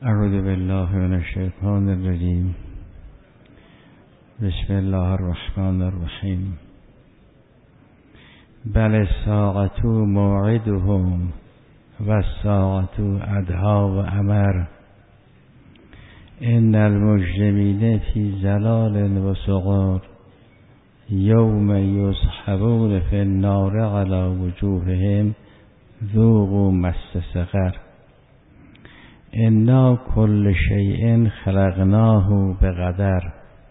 اعوذ بالله من الشیطان الرجیم. بسم الله الرحمن الرحیم. بل الساعة موعدهم و الساعة ادهی و امر. ان المجرمین فی ضلال و سقر یوم یسحبون فی النار علی وجوههم ذوقوا مس سقر. انا کل شیء خلقناه بقدر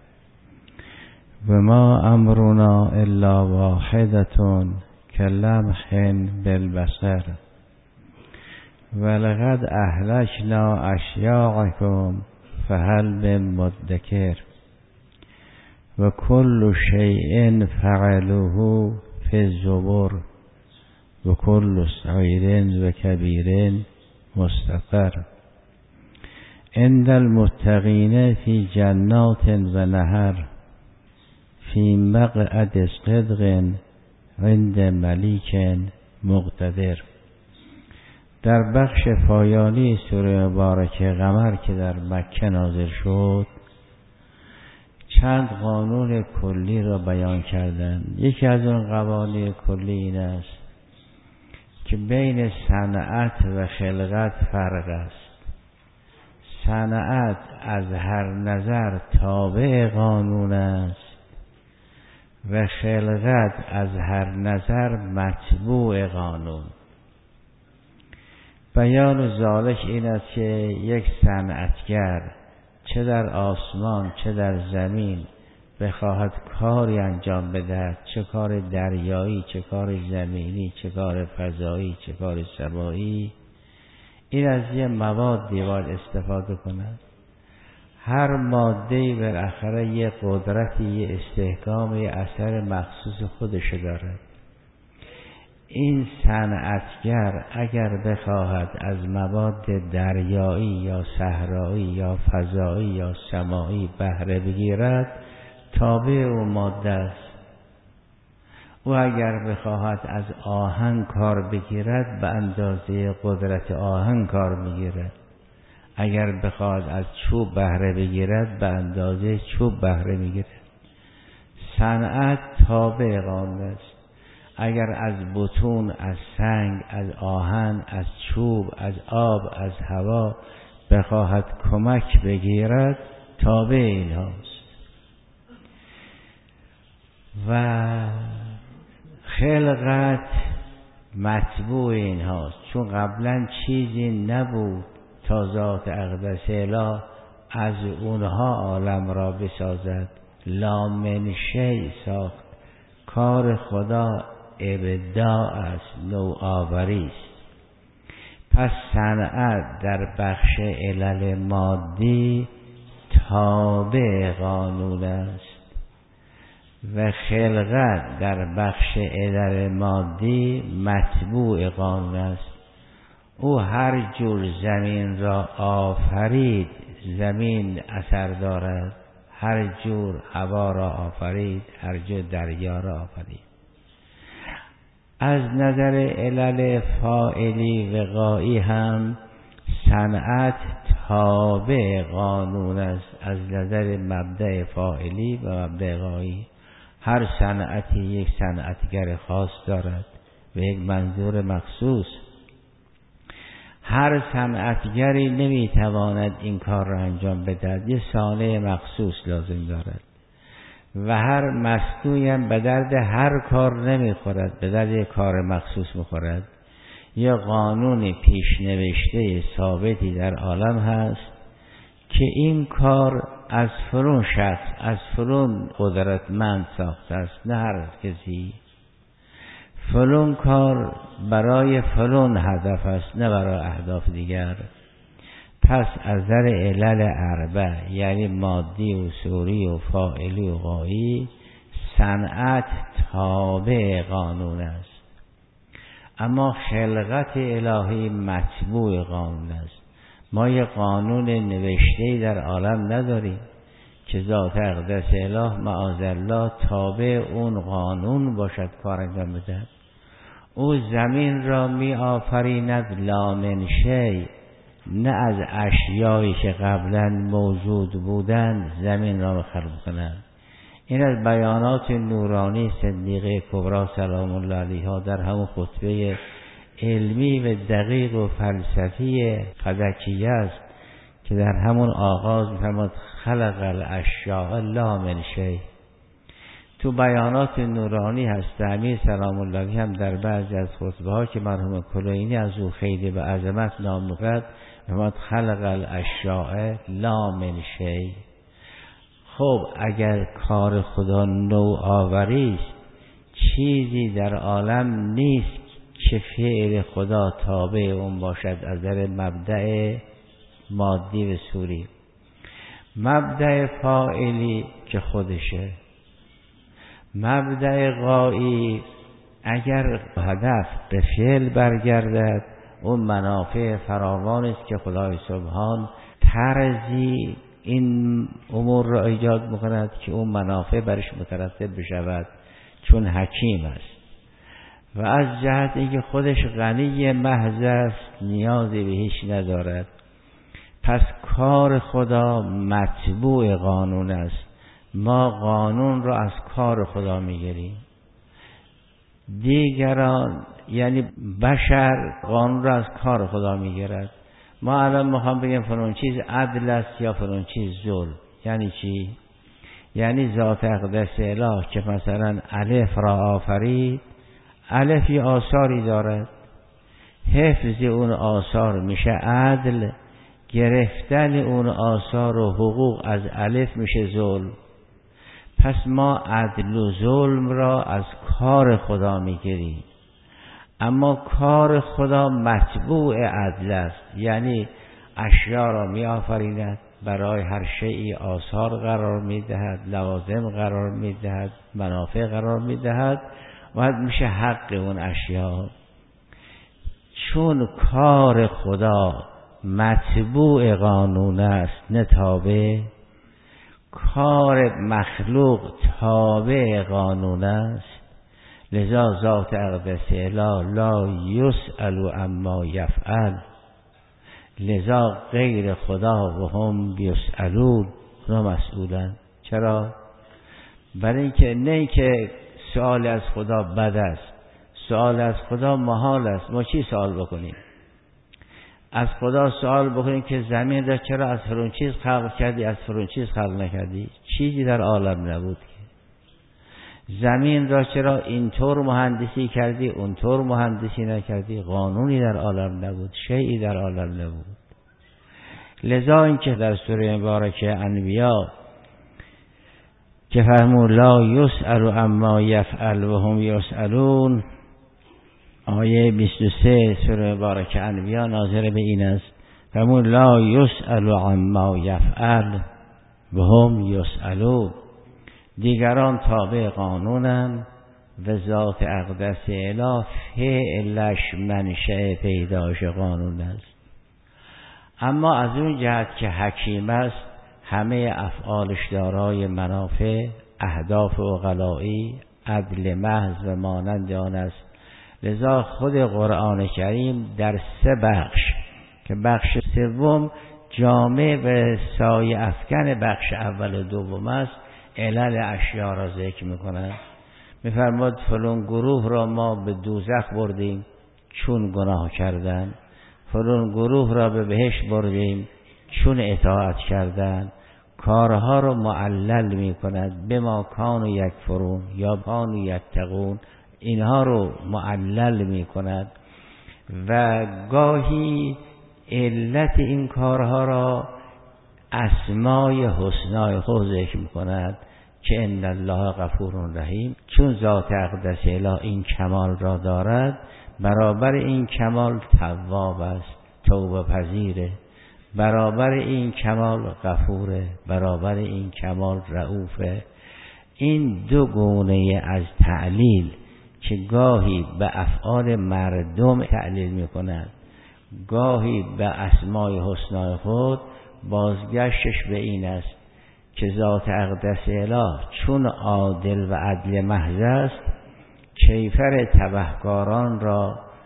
و ما امرنا الا واحدة کلمح بالبصر ولقد اهلکنا اشیاعکم فهل من مدکر و کل شیء فعلوه فی الزبر و کل صغیر و کبیر مستقر. عند المتقین فی جنات و نهر فی مقعد صدق عند ملیک مقتدر. در بخش پایانی سوره مبارکه قمر که در مکه نازل شد چند قانون کلی را بیان کردند. یکی از اون قوانین کلی این است که بین صنعت و خلقت فرق است. صنعت از هر نظر تابع قانون است و خلقت از هر نظر متبوع قانون. بیان ذالک این است که یک صنعتگر چه در آسمان چه در زمین بخواهد کاری انجام بدهد، چه کار دریایی چه کار زمینی چه کار فضایی چه کار سمایی، این از یه موادی باید استفاده کند. هر ماده‌ای بالاخره یه قدرتی، یه استحکام، یه اثر مخصوص خودش دارد. این صنعتگر اگر بخواهد از مواد دریایی یا صحرایی یا فضایی یا سمایی بهره بگیرد تابع او ماده است. او اگر بخواهد از آهن کار بگیرد به اندازه قدرت آهن کار میگیرد. اگر بخواهد از چوب بهره بگیرد به اندازه چوب بهره میگیرد. صنعت تابع قانون است. اگر از بتون، از سنگ، از آهن، از چوب، از آب، از هوا بخواهد کمک بگیرد تابع این هاست. و خلقت متبوع این هاست، چون قبلا چیزی نبود تا ذات اقدس اله از اونها عالم را بسازد. لا من شیء ساخت. کار خدا ابداع است، نوآوری است. پس صنعت در بخش علل مادی تابع قانون است و خلقت در بخش علل مادی متبوع قانون است. او هر جور زمین را آفرید زمین اثر دارد، هر جور هوا را آفرید، هر جور دریا را آفرید. از نظر علل فاعلی وقاعی هم صنعت تابع قانون است. از نظر مبدأ فاعلی و مبدأ وقاعی هر صنعتی یک صنعتگر خاص دارد و یک منظور مخصوص. هر صنعتگری نمیتواند این کار را انجام بدهد، یک صانع مخصوص لازم دارد. و هر مصنوعی هم به درد هر کار نمیخورد، به درد یک کار مخصوص میخورد. یه قانون پیش نوشته ثابتی در عالم هست که این کار از فلان شخص، از فلان قدرتمند ساخته است، نه هر کسی. فلان کار برای فلان هدف است، نه برای اهداف دیگر. پس از نظر علل اربع یعنی مادی و صوری و فاعلی و غایی صنعت تابع قانون است. اما خلقت الهی متبوع قانون است. ما یه قانون نوشته‌ای در عالم نداریم که ذات اقدس اله معاذالله تابع اون قانون باشد کار انجام بدهد. او زمین را می آفریند لا من شیء، نه از اشیایی که قبلا موجود بودند زمین را خلق کنند. این از بیانات نورانی صدیقه کبری سلام الله علیها در همون خطبه علمی و دقیق و فلسفی فلکیه است که در همون آغاز می‌فرماد خلق الاشیاء لا من شیء. تو بیانات نورانی هست. امیر سلام الله علیه هم در بعضی از خطبه ها که مرحوم کلینی از او خیلی به عظمت نام می‌برد می‌فرماد خلق الاشیاء لا من شیء. خب اگر کار خدا نوآوری است، چیزی در عالم نیست که فعل خدا تابع اون باشد از نظر مبدأ مادی و صوری. مبدأ فاعلی که خودشه، مبدأ غایی اگر هدف به فعل برگردد اون منافع فراوان است که خدای سبحان طرزی این امور را ایجاد می‌کند که اون منافع برش مترتب بشود، چون حکیم است و از جهت اینکه خودش غنی محض است نیازی به هیچ ندارد. پس کار خدا متبوع قانون است. ما قانون را از کار خدا میگیریم. دیگران یعنی بشر قانون را از کار خدا میگیرد. ما الان میخوام بگیم فلان چیز عدل است یا فلان چیز ظلم. یعنی چی؟ یعنی ذات اقدس اله که مثلا الف را آفرید، الف یه آثاری دارد، حفظ اون آثار میشه عدل، گرفتن اون آثار و حقوق از الف میشه ظلم. پس ما عدل و ظلم را از کار خدا میگیریم. اما کار خدا متبوع عدل است، یعنی اشیا را می آفریند، برای هر شیئی آثار قرار می دهد، لوازم قرار می دهد، منافع قرار می دهد و میشه حق اون اشیا. چون کار خدا متبوع قانون است نه تابع، کار مخلوق تابع قانون است، لذا ذات اقدس اله لا یسأل عما یفعل، لذا غیر خدا و هم یسألون، اونا مسئولن. چرا؟ برای اینکه نه اینکه سوال از خدا بد است، سوال از خدا محال است. ما چی سوال بکنیم؟ از خدا سوال بکنیم که زمین را چرا از فلان چیز خلق کردی، از فلان چیز خلق نکردی؟ چیزی در عالم نبود که. زمین را چرا اینطور مهندسی کردی، اونطور مهندسی نکردی؟ قانونی در عالم نبود، شیئی در عالم نبود. لذا اینکه در سوره مبارکه انبیا که فرمود لا یسأل عما یفعل و هم یسألون، آیه 23 سوره مبارکه انبیا ناظر به این است. فرمود لا یسأل عما یفعل و هم یسألون، دیگران تابع قانونن و ذات اقدس اله فعلش منشأ پیدایش قانون است. اما از اون جهت که حکیم است، همه افعالش دارای منافع، اهداف عقلایی، عدل محض و مانند آن است. لذا خود قرآن کریم در 3 بخش که بخش سوم جامع و سایه افکن بخش اول و دوم است، علل اشیا را ذکر میکنند. میفرماد فلان گروه را ما به دوزخ بردیم چون گناه کردن، فلان گروه را به بهشت بردیم چون اطاعت کردن. کارها را معلل میکند به ما کانوا یکفرون یا کانوا یتقون، اینها رو معلل میکند و گاهی علت این کارها را اسمای حسنای خود ذکر میکند که ان الله غفور رحیم. چون ذات اقدس اله این کمال را دارد، برابر این کمال تواب است، توبه پذیره، برابر این کمال غفوره، برابر این کمال رؤوفه. این 2 گونه از تعلیل که گاهی به افعال مردم تعلیل میکند، گاهی به اسمای حسنای خود، بازگشتش به این است که ذات اقدس اله چون عادل و عدل محض است، کیفر تبهکاران را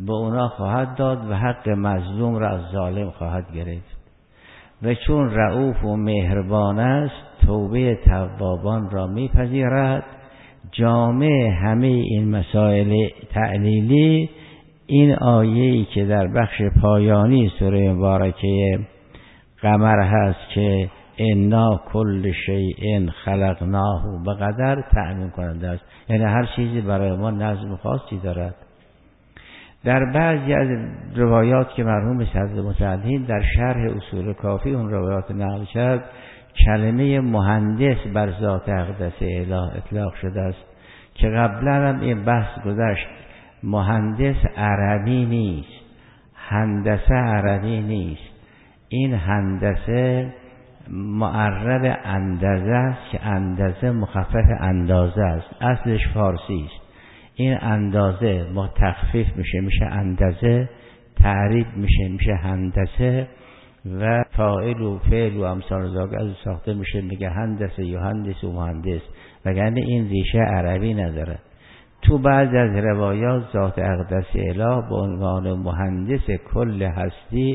به اونا خواهد داد و حق مظلوم را از ظالم خواهد گرفت. و چون رؤوف و مهربان است توبه توابان را میپذیرد. جامع همه این مسائل تعلیلی این آیه‌ای که در بخش پایانی سوره مبارکه قمر هست که انا کل شیء خلقناه بقدر تأمین کننده است. یعنی هر چیزی برای ما نظم خاصی دارد. در بعضی از روایات که مرحوم صدر متعلین در شرح اصول کافی اون روایات نقل کرد، کلمه مهندس بر ذات اقدس اله اطلاق شده است که قبلا هم این بحث گذشت. مهندس عربی نیست، هندسه عربی نیست. این هندسه معرب اندازه است که اندازه مخفف اندازه است، اصلش فارسی است. این اندازه تخفیف میشه اندازه، تعریب میشه هندسه و فاعل و فعل و امثال ذالک از ساخته میگه هندسه یا هندس و مهندس، وگرنه این ریشه عربی نداره. تو بعض از روایات ذات اقدس اله به عنوان مهندس کل هستی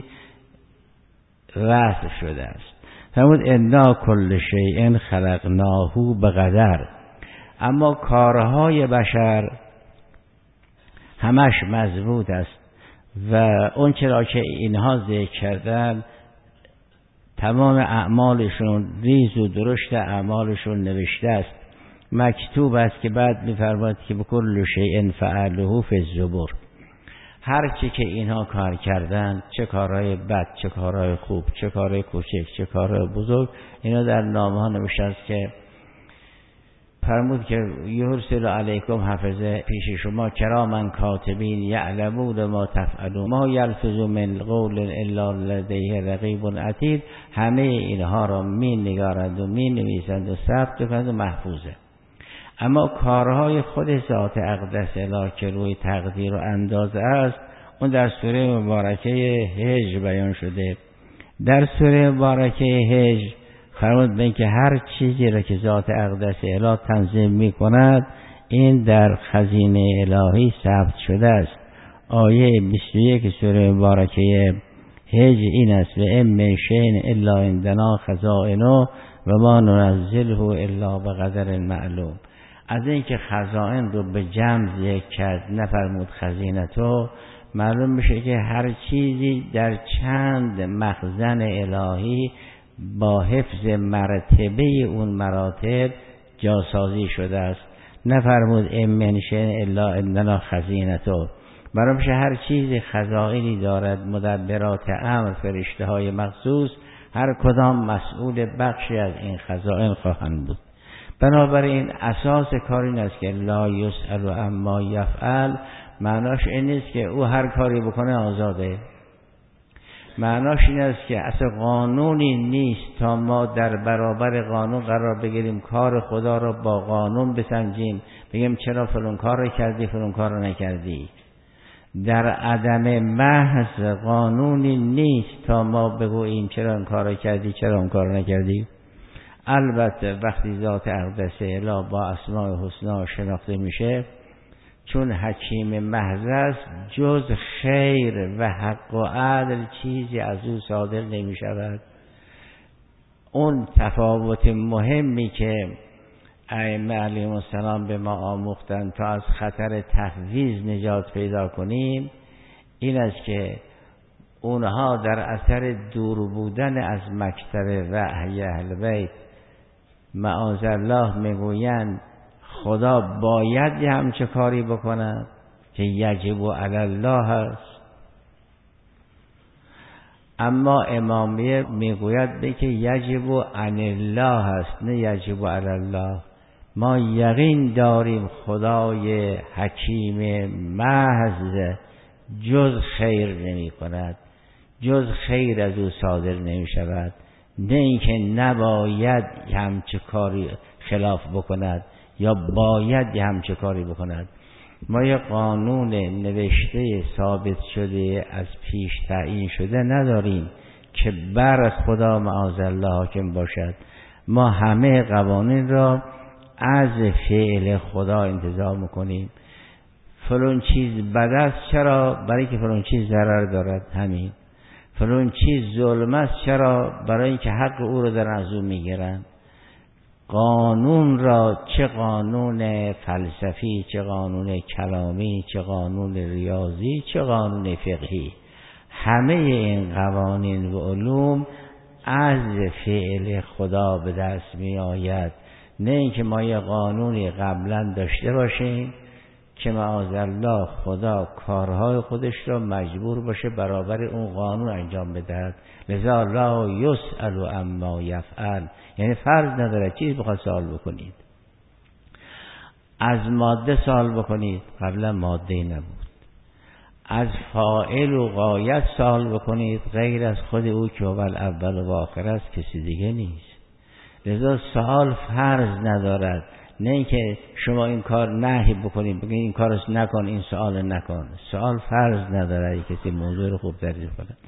وصف شده است. فرمود انا کل شیء خلقناه بقدر. اما کارهای بشر همش مضبوط است و اون چرا که اینها ذکر کردن تمام اعمالشون ریز و درشت اعمالشون نوشته است، مکتوب است که بعد می‌فرماید که بكل شیء فعله فی الزبور. هر چی که اینها کار کردن، چه کارهای بد، چه کارهای خوب، چه کارهای کوچک، چه کارهای بزرگ، اینا در نامه ها نوشته است که فرمود که یرسل علیکم حفظه پیش شما کراما کاتبین یعلمون ما تفعلون ما یلفظ من قول الا لدیه رقیب عتید. همه اینها را می نگارند و می نویسند و ثبت کنند و محفوظه. اما کارهای خود ذات اقدس اله که روی تقدیر و اندازه است، اون در سوره مبارکه هجر بیان شده. در سوره مبارکه هجر فرمود به اینکه هر چیزی را که ذات اقدس اله تنظیم می کند این در خزینه الهی ثبت شده است. آیه 21 سوره مبارکه هجر این است: و ام من شیء الا عندنا خزائنه و ما ننزله الا بقدر معلوم. از اینکه خزائن رو به جمع ذکر کرد نفرمود خزینتو، معلوم میشه که هر چیزی در چند مخزن الهی با حفظ مرتبه اون مراتب جاسازی شده است. نفرمود ام من شیء الا عندنا خزینته. معلوم میشه هر چیزی خزائنی دارد، مدبرات امر، فرشته های مخصوص هر کدام مسئول بخشی از این خزائن خواهند بود. بنابراین اساس کار این است که لا یسأل عما یفعل. معناش این نیست که او هر کاری بکنه آزاده. معناش این است که اصلا قانونی نیست تا ما در برابر قانون قرار بگیریم، کار خدا را با قانون بسنجیم، بگیم چرا فلان کار را کردی فلان کار را نکردی. در عدم محض قانونی نیست تا ما بگوییم چرا این کار را کردی چرا اون کار را نکردی. البته وقتی ذات اقدس اله با اسماء الحسنا شناخته میشه، چون حکیم محض است، جز خیر و حق و عدل چیزی از او صادر نمی شود. اون تفاوت مهمی که ائمه علیهم السلام به ما آموختن تا از خطر تفویض نجات پیدا کنیم این است که اونها در اثر دور بودن از مکتب وحی اهل بیت معاذالله میگویند خدا باید یه همچه کاری بکند که یجب علی الله است، اما امامیه میگوید به که یجب عن الله است نه یجب علی الله. ما یقین داریم خدای حکیم محض جز خیر نمی کند، جز خیر از او صادر نمی شود، نه اینکه نباید همچه کاری خلاف بکند یا باید یه همچه کاری بکند. ما یه قانون نوشته ثابت شده از پیش تعیین شده نداریم که بر خدا معاذالله حاکم باشد. ما همه قوانین را از فعل خدا انتظار میکنیم. فلان چیز بد است. چرا؟ برای که فلان چیز ضرر دارد. همین. فلان چیز ظلم است. چرا؟ برای اینکه حق او رو در از او میگیرن. قانون را، چه قانون فلسفی، چه قانون کلامی، چه قانون ریاضی، چه قانون فقهی، همه این قوانین و علوم از فعل خدا به دست می آید. نه اینکه ما یه قانونی قبلا داشته باشیم که معاذالله خدا کارهای خودش را مجبور باشه برابر اون قانون انجام بدهد. لذا لا یسأل عما یفعل، یعنی فرض نداره چیز بخواد سوال بکنید. از ماده سوال بکنید، قبلا ماده نبود. از فاعل و غایت سوال بکنید، غیر از خود او که اول و آخر است کسی دیگه نیست. لذا سوال فرض ندارد. نه اینکه شما این کار نهی بکنید، بگید این کارش نکن، این سوال نکن. سوال فرض نداره. کسی موضوع رو خوب تعریف کنه.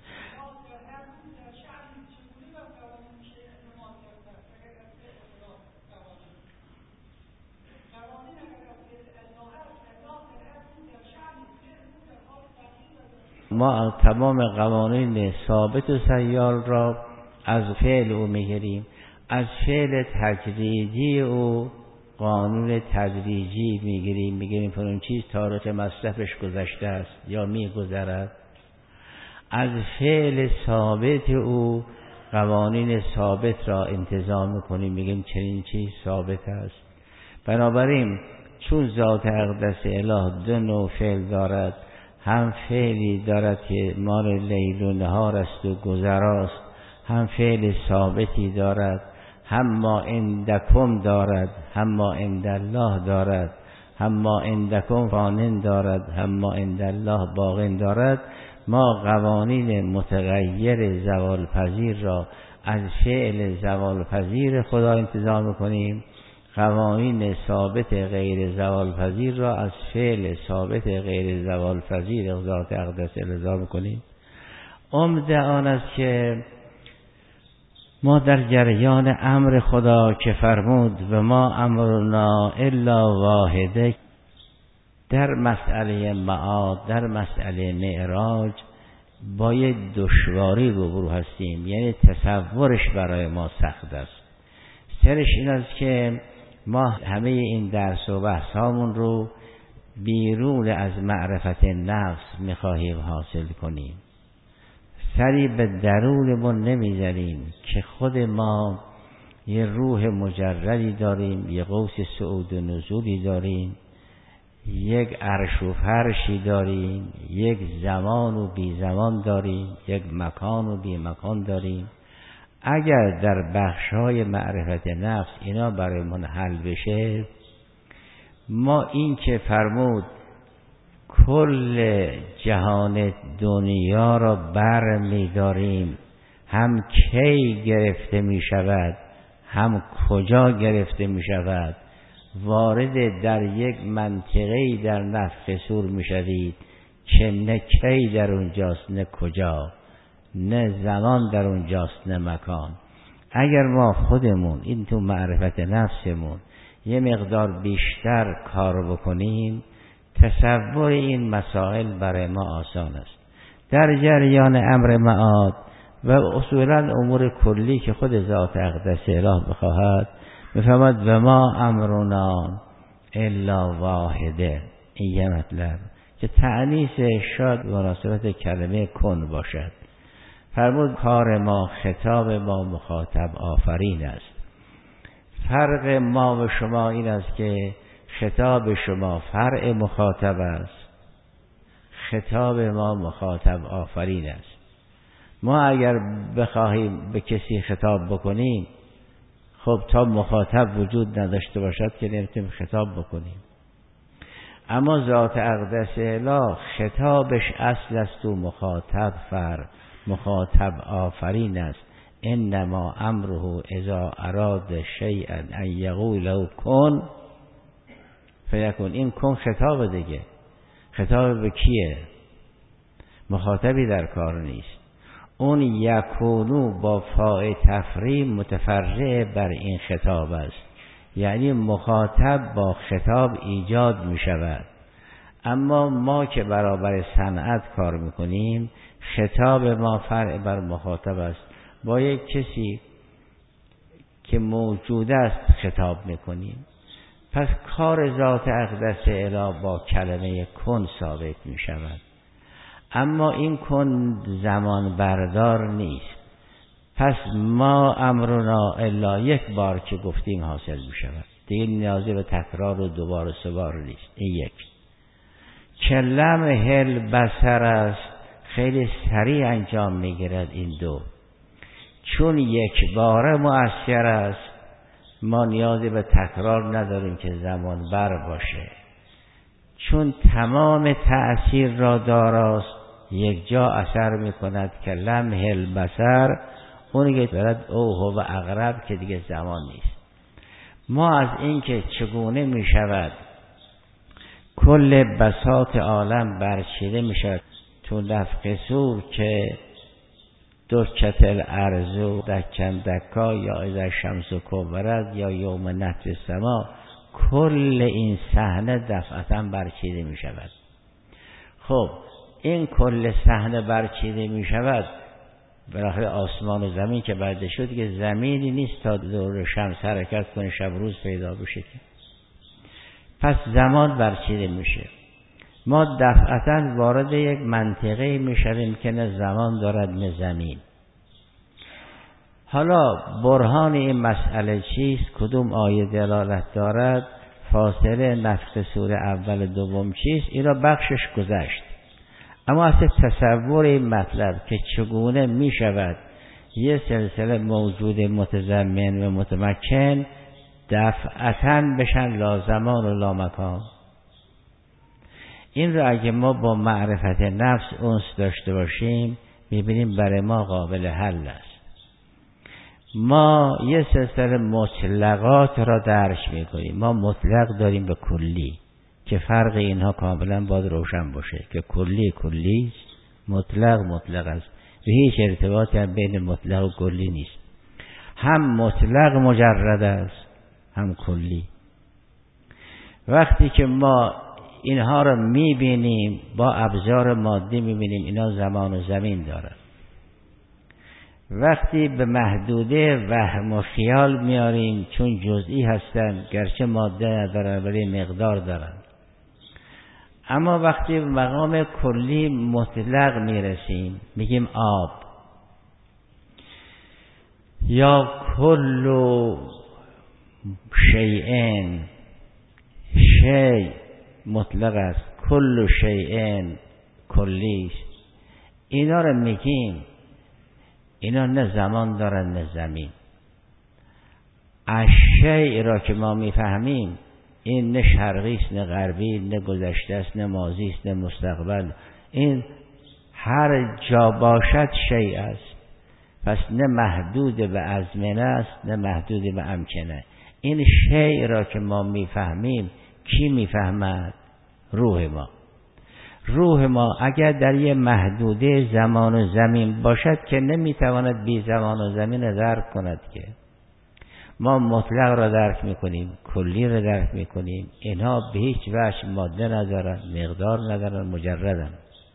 ما تمام قوانین ثابت و سیال را از فعل او میگیریم. از فعل تجریدی او قانون تدریجی میگیریم فلان چیز تاریخ مصرفش گذشته است یا میگذرد. از فعل ثابت او قوانین ثابت را انتظام میکنیم، میگیم چنین چیز ثابت است. بنابراین چون ذات اقدس اله دو نوع فعل دارد، هم فعلی دارد که مال لیل و نهار است و گذراست، هم فعل ثابتی دارد، هم ما عندکم دارد، هم ما عند الله دارد، هم ما عندکم فانن دارد، هم ما عند الله باقین دارد. ما قوانین متغیر زوال پذیر را از فعل زوال پذیر خدا انتظام میکنیم، قوانین ثابت غیر زوال پذیر را از فعل ثابت غیر زوال پذیر ذات اقدس الزام میکنیم. عمده آن است که ما در جریان امر خدا که فرمود و ما امرنا الا واحده، در مسئله معاد، در مسئله معراج باید دشواری روبرو هستیم، یعنی تصورش برای ما سخت است. سرش این است که ما همه این درس و بحث هامون رو بیرون از معرفت نفس میخواهیم حاصل کنیم. سری به درونمون نمیزنیم که خود ما یه روح مجردی داریم، یه قوس صعود و نزولی داریم، یک عرش و فرشی داریم، یک زمان و بی زمان داریم، یک مکان و بی مکان داریم. اگر در بخش‌های معرفت نفس اینا برای من حل بشه، ما این که فرمود کل جهان دنیا را بر می داریم، هم کی گرفته می شود، هم کجا گرفته می شود، وارد در یک منطقه‌ای در نفخ صور می شوید که نه کی در اونجاست نه کجا، نه زمان در اونجاست نه مکان. اگر ما خودمون این تو معرفت نفسمون یه مقدار بیشتر کار بکنیم، تصور این مسائل برای ما آسان است. در جریان امر معاد و اصولا امور کلی که خود ذات اقدس اله بخواهد، بفهمد و ما امرنا الا واحده. این یه مطلب که تعنیس شاید مناسبت کلمه کن باشد. فرمود کار ما، خطاب ما مخاطب آفرین است. فرق ما و شما این است که خطاب شما فرع مخاطب است، خطاب ما مخاطب آفرین است. ما اگر بخواهیم به کسی خطاب بکنیم، خب تا مخاطب وجود نداشته باشد که نمیتونیم خطاب بکنیم. اما ذات اقدس اله خطابش اصل است و مخاطب آفرین است. انما امره اذا اراد شیئا ان یقول له کن فیکون. این کن خطاب دیگه. خطاب به کیه؟ مخاطبی در کار نیست. اون یکونو با فاء تفریم متفرع بر این خطاب است، یعنی مخاطب با خطاب ایجاد می شود. اما ما که برابر صنعت کار میکنیم خطاب ما فرع بر مخاطب است. با یک کسی که موجود است خطاب میکنیم. پس کار ذات اقدس اله با کلمه کن ثابت میشود. اما این کن زمان بردار نیست. پس ما امرنا الا یک بار که گفتیم حاصل میشود. دیگه نیازی به تکرار و دوباره سه بار نیست. این یک. لمح البصر است، خیلی سریع انجام میگیرد. این دو چون یک بار مؤثر است، ما نیازی به تکرار نداریم که زمان بر باشه. چون تمام تأثیر را داراست، یک جا اثر میکند که لمح البصر، اونی که برد اوه و اقرب که دیگه زمان نیست. ما از این که چگونه میشود کل بساط عالم برچیده میشود تو نفخ صور که دکت الارض دکن دکا یا اذا شمس کبرت یا یوم نطف السما، کل این صحنه دفعتا برچیده میشود. خب این کل صحنه برچیده میشود، بالاخره آسمان و زمین که برده شد که زمینی نیست تا دور شمس حرکت کنه شب روز پیدا بشه که. پس زمان برچیده میشه. ما دفعتا وارد یک منطقه میشویم که نه زمان دارد نه زمین. حالا برهان این مسئله چیست؟ کدوم آیه دلالت دارد؟ فاصله نفخ صور اول دوم چیست؟ این را بخشش گذشت. اما اصلا تصور این مطلب که چگونه می شود یه سلسله موجود متضمن و متمکن دفعتاً بشن لا زمان و لا مکان، این را اگه ما با معرفت نفس انس داشته باشیم میبینیم برای ما قابل حل است. ما یه سلسله مطلقات را درک میکنیم. ما مطلق داریم به کلی که فرق اینها کاملا باید روشن باشه که کلی کلی است، مطلق مطلق است و هیچ ارتباطی هم بین مطلق و کلی نیست. هم مطلق مجرد است هم کلی. وقتی که ما اینها را میبینیم با ابزار مادی میبینیم اینا زمان و زمین دارن. وقتی به محدوده وهم و خیال میاریم چون جزئی هستن، گرچه ماده ندارن ولی مقدار دارن. اما وقتی به مقام کلی مطلق میرسیم میگیم آب یا کل شیئن، شیء مطلق است، کل شیئن کلی است. اینا رو میگیم اینا نه زمان دارن نه زمین. اشیاء را که ما میفهمیم این نه شرقی است نه غربی، نه گذشته است نه ماضی است نه مستقبل. این هر جا باشد شیء است. پس نه محدود به ازمنه است نه محدود به امکنه. این شیء را که ما میفهمیم کی میفهمد؟ روح ما. روح ما اگر در یه محدوده زمان و زمین باشد که نمیتواند بی زمان و زمین درک کند که. ما مطلق را درک میکنیم، کلی را درک میکنیم. اینها به هیچ وجه ماده ندارن، مقدار ندارن، مجردن.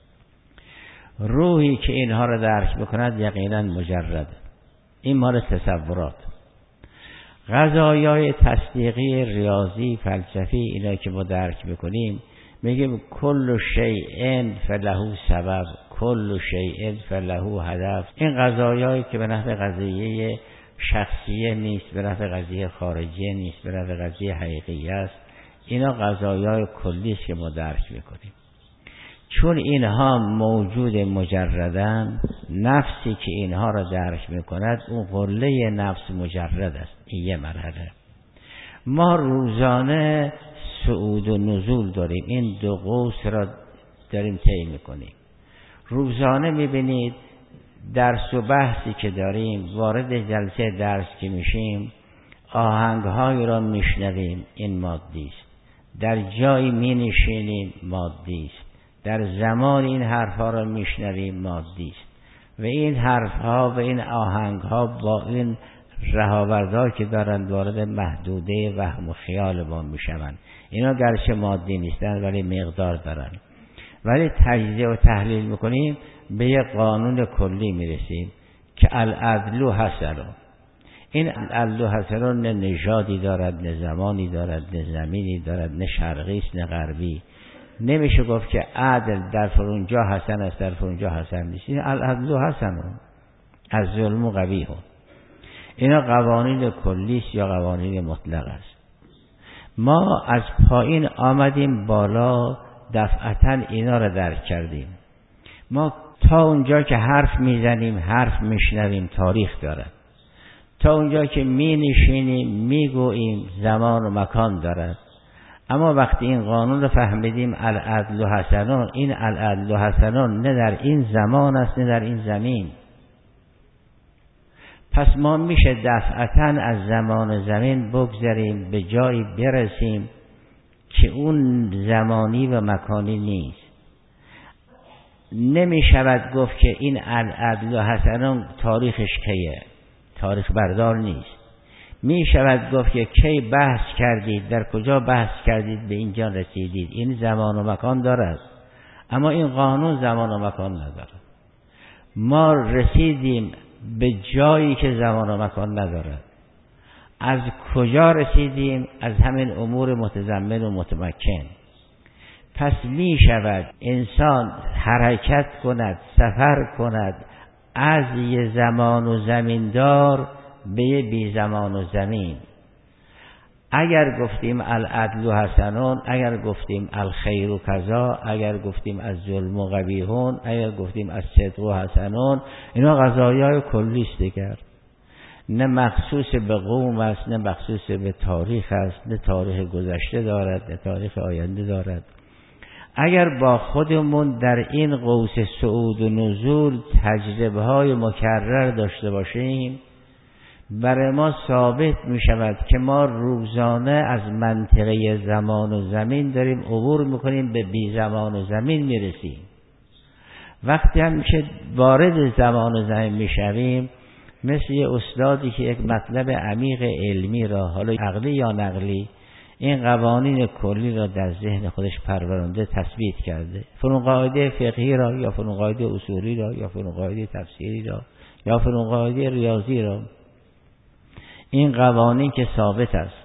روحی که اینها را درک میکند یقینا مجرد. این مال تصورات. قضایای تصدیقی ریاضی فلسفی اینا که ما درک میکنیم میگیم کل شیء فله سبب، کل شیء فله هدف. این قضایایی که به نفع قضیه شخصیه نیست، به نفع قضیه خارجیه نیست، به نفع قضیه حقیقی است. اینا قضایای کلی است که ما درک میکنیم. چون اینها موجود مجردن، نفسی که اینها را درک میکند اون قله نفس مجرد است. این یه مرحله. ما روزانه صعود و نزول داریم. این دو قوس را داریم طی میکنیم. روزانه میبینید درس و بحثی که داریم، وارد جلسه درس که میشیم آهنگهایی را میشنویم، این مادی است. در جایی مینشینیم، مادی است. در زمان این حرفها را میشنویم، مادی است. و این حرفها و این آهنگها با این رهاوردها که دارند وارد محدوده وهم و خیال ما میشوند. اینا گرچه مادی نیستند ولی مقدار دارند. ولی تجزیه و تحلیل میکنیم به یک قانون کلی میرسیم که العدل حسن. این العدل حسن نه نژادی دارد، نه زمانی دارد، نه زمینی دارد، نه شرقی است نه غربی. نمیشه گفت که عدل در فرونجا حسن است در فرونجا حسن نیست. این العدل حسن از ظلم و قبیح. اینا قوانین کلی است یا قوانین مطلق است. ما از پایین آمدیم بالا، دفعتاً اینا را درک کردیم. ما تا اونجا که حرف میزنیم، حرف میشنویم، تاریخ دارد. تا اونجا که می نشینیم، میگوییم، زمان و مکان دارد. اما وقتی این قانون رو فهمیدیم العدل حسنون، این العدل حسنون نه در این زمان است نه در این زمین. پس ما میشه دفعتاً از زمان و زمین بگذریم، به جایی برسیم که اون زمانی و مکانی نیست. نمیشود گفت که این العدل حسنون تاریخش کیه، تاریخ بردار نیست. میشود گفت که کی بحث کردید، در کجا بحث کردید به اینجا رسیدید. این زمان و مکان دارد، اما این قانون زمان و مکان ندارد. ما رسیدیم به جایی که زمان و مکان ندارد. از کجا رسیدیم؟ از همین امور متضمن و متمکن. پس می شود انسان حرکت کند، سفر کند از یه زمان و زمیندار به یه بی زمان و زمین. اگر گفتیم العدل حسنون، اگر گفتیم الخیر و کذا، اگر گفتیم از ظلم و قبیحون، اگر گفتیم از صدق و حسنون، اینا قضایای کلی است دیگر. نه مخصوص به قوم است، نه مخصوص به تاریخ است، نه تاریخ گذشته دارد نه تاریخ آینده دارد. اگر با خودمون در این قوس صعود و نزول تجربه های مکرر داشته باشیم، برای ما ثابت می شود که ما روزانه از منطقه زمان و زمین داریم عبور میکنیم، به بی زمان و زمین می رسیم. وقتی هم که وارد زمان و زمین می شویم، مثل یه استادی که یک مطلب عمیق علمی را، حالا عقلی یا نقلی، این قوانین کلی را در ذهن خودش پرورانده، تثبیت کرده. فلان قاعده فقهی را یا فلان قاعده اصولی را یا فلان قاعده تفسیری را یا فلان قاعده ریاضی را، این قوانین که ثابت است،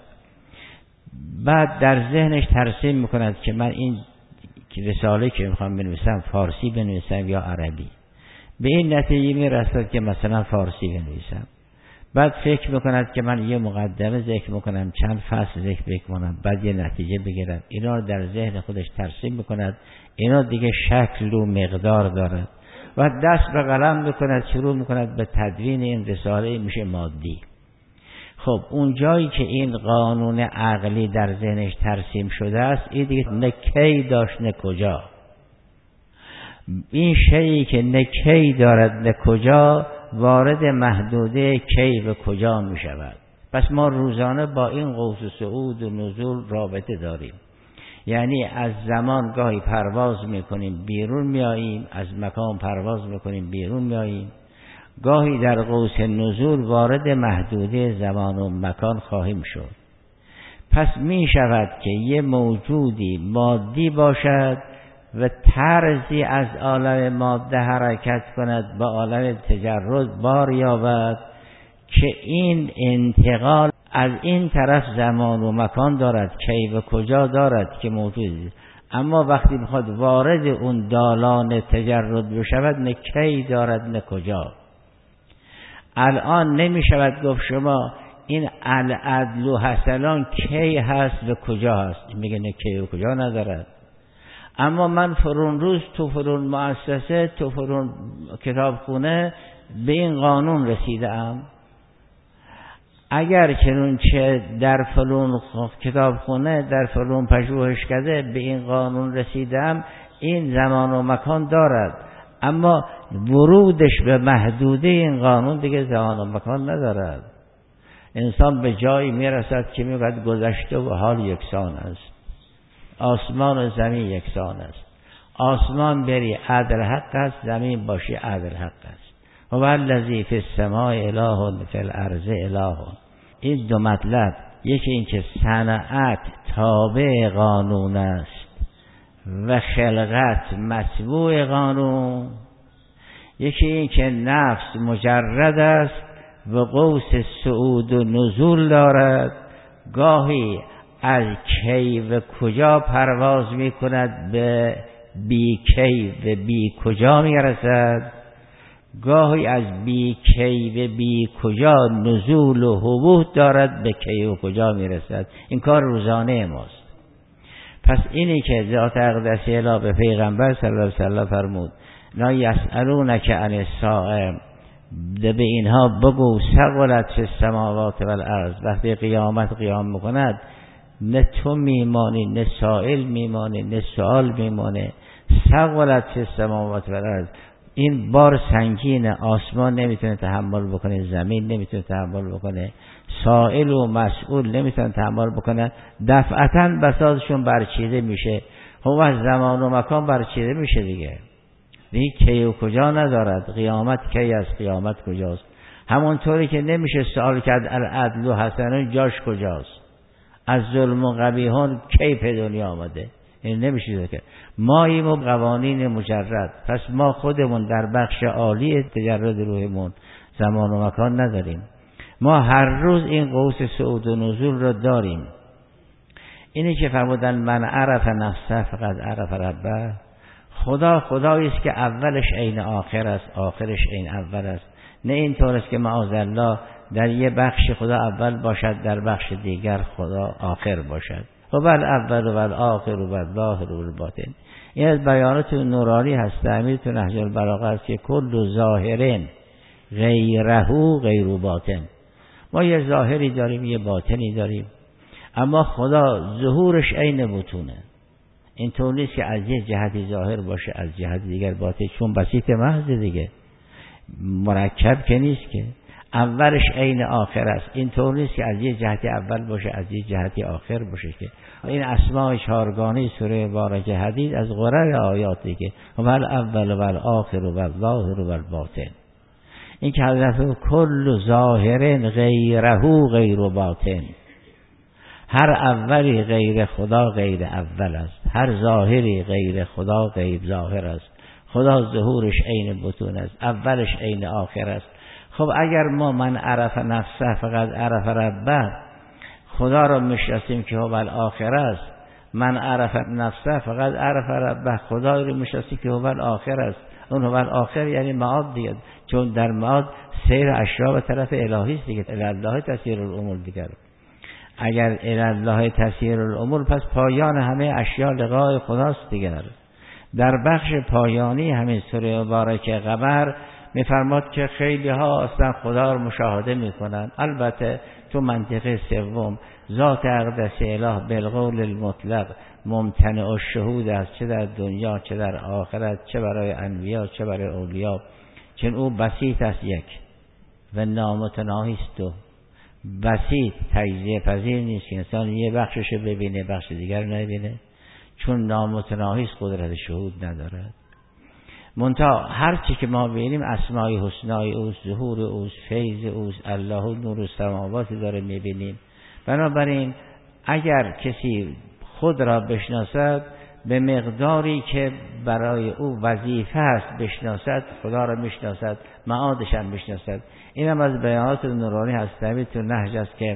بعد در ذهنش ترسیم میکند که من این رساله که میخوام بنویسم فارسی بنویسم یا عربی. به این نتیجه میرسد که مثلا فارسی بنویسم. بعد فکر میکند که من یه مقدمه ذکر میکنم، چند فصل ذکر میکنم، بعد یه نتیجه بگیرم. اینا رو در ذهن خودش ترسیم میکند. اینا دیگه شکل و مقدار دارد و دست به قلم میکند، شروع میکند به تدوین این رساله، میشه مادی. خب اون جایی که این قانون عقلی در ذهنش ترسیم شده است، این دیگه نه کی داشت نه کجا. این شیئی که نه کی دارد نه کجا، وارد محدوده کی و کجا می شود. پس ما روزانه با این قوس و صعود و نزول رابطه داریم. یعنی از زمان گاهی پرواز میکنیم بیرون میاییم، از مکان پرواز میکنیم بیرون میاییم، گاهی در قوس نزول وارد محدوده زمان و مکان خواهیم شد. پس می شود که یه موجودی مادی باشد و طرزی از عالم ماده حرکت کند به عالم تجرد بار یابد که این انتقال از این طرف زمان و مکان دارد، کی و کجا دارد که موجودی. اما وقتی میخواد وارد اون دالان تجرد بشود، نه کی دارد نه کجا. الان نمی شود گفت شما این العدل و حسنان کی هست و کجا هست. میگه نه کی و کجا ندارد. اما من فرون روز تو فرون مؤسسه تو فرون کتابخونه به این قانون رسیدم. اگر چنانچه در فلان کتابخونه در فلان پژوهشکده به این قانون رسیدم، این زمان و مکان دارد، اما ورودش به محدوده این قانون دیگه زمان و مکان ندارد. انسان به جایی میرسد که میگوید گذشته و حال یکسان است، آسمان و زمین یکسان است. آسمان بری عدل حق است، زمین باشی عدل حق است. هو الذی فی السماء اله فی الارض اله. این دو مطلب، یکی این که صنعت تابع قانون است و خلقت متبوع قانون، یکی این که نفس مجرد است و قوس صعود و نزول دارد، گاهی از کی و کجا پرواز می کند به بی کی و بی کجا می رسد، گاهی از بی کی و بی کجا نزول و هبوط دارد به کی و کجا می رسد. این کار روزانه ماست. پس اینی که ذات اقدس اله به پیغمبر صلی الله علیه و سلم فرمود لا یسألونک عن الساعه، به اینها بگو ثقلت فی السماوات و الارض، وقتی قیامت قیام میکند نه تو میمانی نه سائل میمانه نه سوال میمانه. ثقلت فی السماوات و الارض، این بار سنگین، آسمان نمیتونه تحمل بکنه، زمین نمیتونه تحمل بکنه، سائل و مسئول نمیتونه تحمل بکنه، دفعتاً بساطشون برچیده میشه. خب از زمان و مکان برچیده میشه دیگه کی و کجا ندارد. قیامت کی است، قیامت کجاست؟ همونطوری که نمیشه سوال کرد العدل و حسنون جاش کجاست، از ظلم و قبیحان کی به دنیا آمده، این نمیشه که ماییم و قوانین مجرد. پس ما خودمون در بخش عالی تجرد روحمون زمان و مکان نداریم، ما هر روز این قوس صعود و نزول رو داریم. اینی که فرمودن من عرف نفسه فقط عرف ربه، خدا خدایی است که اولش عین آخر است، آخرش عین اول است. نه اینطور است که معاذالله در یه بخش خدا اول باشد، در بخش دیگر خدا آخر باشد. و بل اول و بل آخر و بل ظاهر و بل باطن. این از بیانات نورانی هست. امیر تو نهج البلاغه است که کل ظاهرین غیره غیر باطن. ما یه ظاهری داریم یه باطنی داریم، اما خدا ظهورش عین بطونه. این طور نیست که از یه جهتی ظاهر باشه از جهت دیگر باطن، چون بسیط محض دیگه، مرکب که نیست که. اولش عین آخر است، این طور نیست که از یه جهتی اول باشه از یه جهتی آخر باشه که. این اسماء چهارگانه سوره مبارکه حدید از غرر آیات دیگه، ول اول و ول آخر و ول ظاهر و ول باطن. این که حضرت کل ظاهر غیره غیر باطن، هر اولی غیر خدا غیر اول است، هر ظاهری غیر خدا غیر ظاهر است. خدا ظهورش عین بطون است، اولش عین آخر است. خب اگر ما من عرف نفسه فقط عرف ربه، خدا را میشناسیم که هو الآخر است، من عرف نفسه فقط عرف ربه، خدا را میشناسیم که هو الآخر است. اون هو الآخر یعنی معاد دیگه، چون در معاد سیر اشیا به طرف الهی است دیگه، الله تسیر الامور دیگر. اگر الله تسیر الامور پس پایان همه اشیا لقاء خداست دیگر. در بخش پایانی همین سوره مبارکه قمر میفرماد که خیلی ها اصلا خدا رو مشاهده میکنن. البته تو منطقه سوم ذات اقدس اله بالقول المطلق ممتنع الشهود است، چه در دنیا چه در آخرت، چه برای انبیا چه برای اولیا، چون او بسیط است یک و نامتناهی است دو. بسیط تجزیه پذیر نیست که انسان یه بخشش ببینه بخش دیگر نبینه، چون نامتناهی است، قدرت شهود ندارد. منتها هر چی که ما ببینیم اسمای حسنای اوست، ظهور اوست، فیض اوست، الله نور السماوات داره میبینیم. بنابراین اگر کسی خود را بشناسد به مقداری که برای او وظیفه است بشناسد، خدا را میشناسد، معادش هم بشناسد. این هم از بیانات نورانی هست تو نهج است که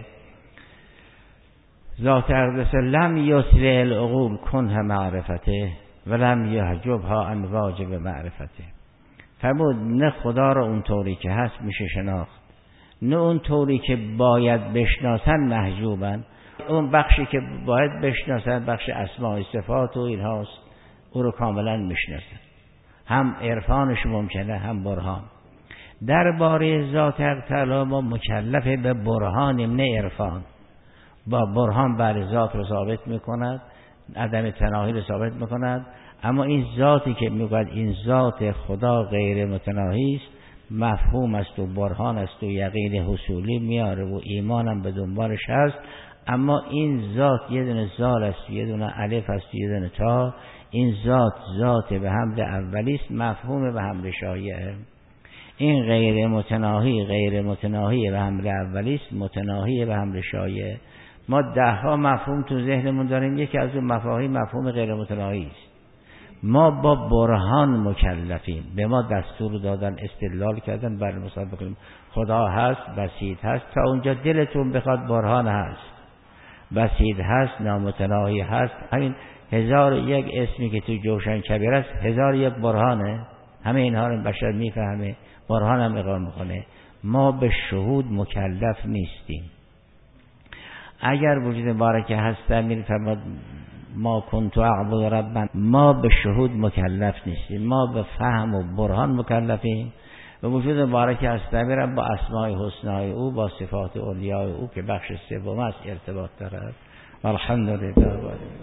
ذات اقدس لم یسرع العقول کنه معرفته ولم یحجبها عن واجب معرفته. فرمود نه خدا را اون طوری که هست میشه شناخت، نه اون طوری که باید بشناسن محجوبن. اون بخشی که باید بشناسن بخش اسماء صفات و اینهاست، او رو کاملا میشناسن، هم عرفانش ممکنه هم برهان. درباره ذات تعالی ما مکلف به برهانیم نه عرفان. با برهان بر ذات رو ثابت میکند، عدم تناهی رو ثابت میکند، اما این ذاتی که میگوید این ذات خدا غیر متناهی است مفهوم است و برهان است و یقین حصولی میاره و ایمانم به دنبالش هست. اما این ذات یه دونه زال است، یه دونه الف است، یه دونه تا. این ذات به حمل اولی است، مفهوم به حمل شایعه. این غیر متناهی به حمل اولی است، متناهی به حمل شایع. ما 10 مفهوم تو ذهنمون داریم، یکی از اون مفاهیم مفهوم غیر متناهی است. ما با برهان مکلفیم، به ما دستور دادن، استدلال کردن، بر مصادقیم خدا هست، بسیط هست، تا اونجا دلتون بخواد برهان هست، بسیط هست، نامتناهی هست. همین 1001 اسمی که تو جوشن کبیر است 1001 برهانه. همه اینها رو بشر میفهمه، برهان هم اقام میکنه. ما به شهود مکلف نیستیم. اگر وجود بارکه هست میفرماد ما کنت اعبد ربا، ما به شهود مکلف نیستیم، ما به فهم و برهان مکلفیم. و وجود بارکه هست میرم با اسماء حسنای او، با صفات اولیای او که بخش سوم است ارتباط دارد. الحمدلله.